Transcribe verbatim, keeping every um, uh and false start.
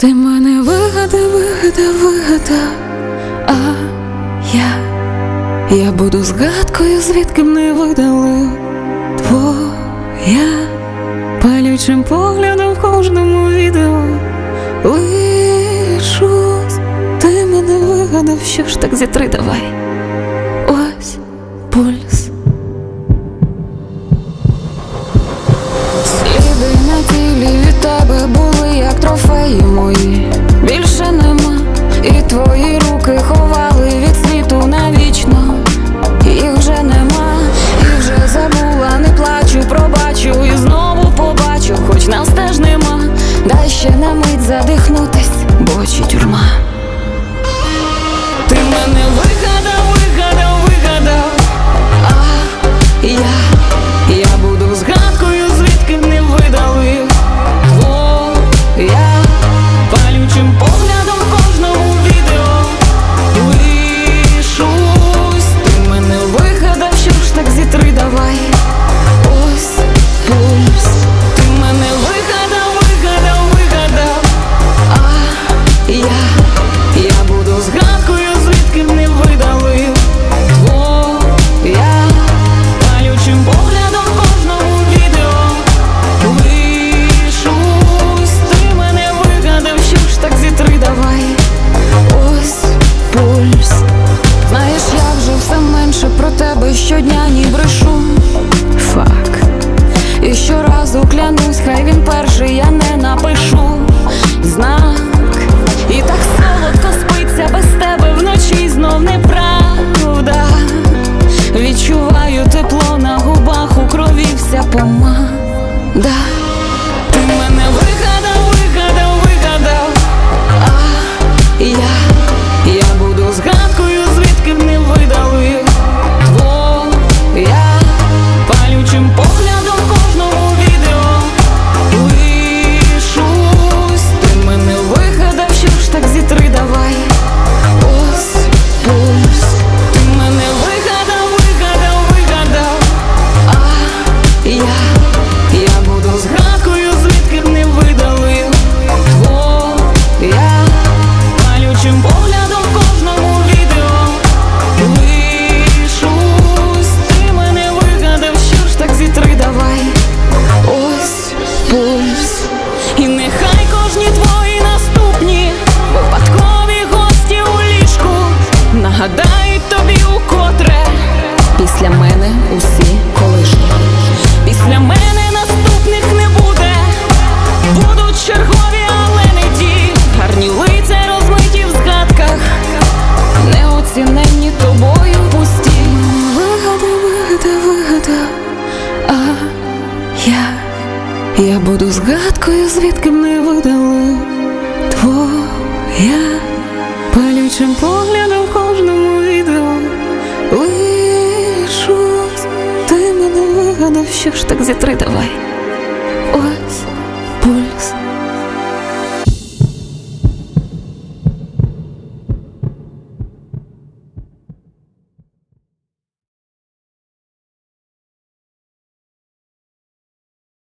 Ти мене вигадав, вигадав, вигадав, а я, я буду згадкою, звідки мене видали твоя, палючим поглядом в кожному відео лишусь. Ти мене вигадав, що ж так зітри давай. Ось пульс. Сліди на тілі від тебе були, як трофеї мої. Більше нема, і твої руки ховали від світу навічно. Їх вже нема, і вже забула, не плачу, пробачу і знову побачу, хоч нас теж нема. Дай ще на мить задихнутись, бо очі тюрма. Ти мене вигадав, вигадав, вигадав, а я, я буду згадкою, звідки не видали твоя, палючим поглядом в кожному відео лишусь. Ти мене вигадав, що ж так зітри давай. Ось пульс. Ти мене вигадав, вигадав, вигадав, а я, я буду згадкою, звідки не видали твоя, палючим поглядом в кожному відео лишусь. Ти мене вигадав, що ж так зітри давай. Ось пульс. Знаєш, я вже все менше про тебе щодня ні брешу. Фак. І щоразу клянусь, хай він перший, я не напишу знак. І так солодко спиться без тебе вночі, знов неправда. Відчуваю тепло на губах, у крові вся помада. Ти мене вигадав, вигадав, вигадав, а я, я буду згадкою, звідки не видали твоя, палючим поглядом в кожному відео лишусь. Ти мене вигадав, що ж так зітри давай. Ось пульс. Ти мене вигадав, вигадав, вигадав, а я, я буду згадкою, звідки не видали твоя, палючим поглядом в кожному відео лишусь. Ти мене вигадав, що ж так зітри давай. Ось пульс. І нехай кожні твої наступні випадкові гості у ліжку нагадають тобі укотре: після мене усі колишні. Після мене наступних не буде. Будуть чергові, але не ті. Гарні лиця розмиті в згадках, неоціненні тобою пусті. Вигадав, вигадав, вигадав, а я, я буду згадкою, звідки мене видали твоя, палючим поглядом в кожному відео лишусь. Ти мене вигадав, що ж так зітри давай.